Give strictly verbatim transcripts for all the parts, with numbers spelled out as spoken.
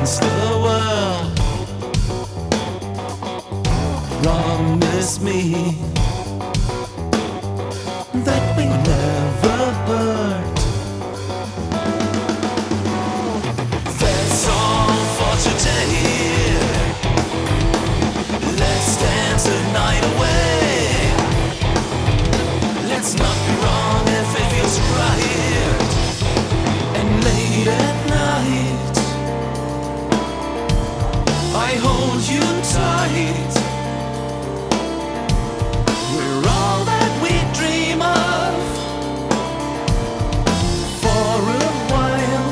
against the world. Promise me that we never hurt. That's all for today. Let's dance the night away. Let's not be wrong if it feels right. And late at night, I hold you tight. We're all that we dream of for a while.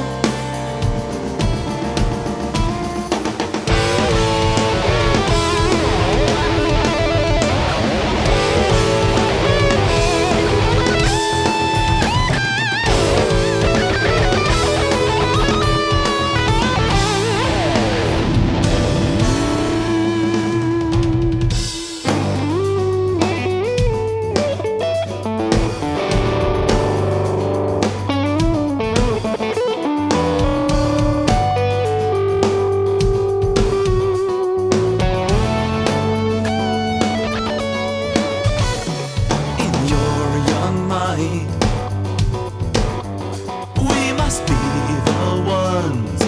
We must be the ones,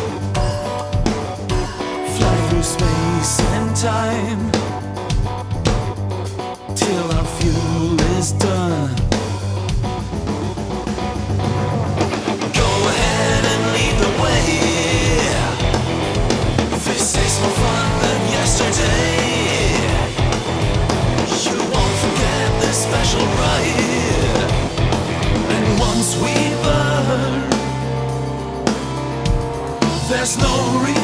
fly through space and time till our fuel is done. Go ahead and lead the way. This is more fun than yesterday. You won't forget this special ride. And once we burn, there's no reason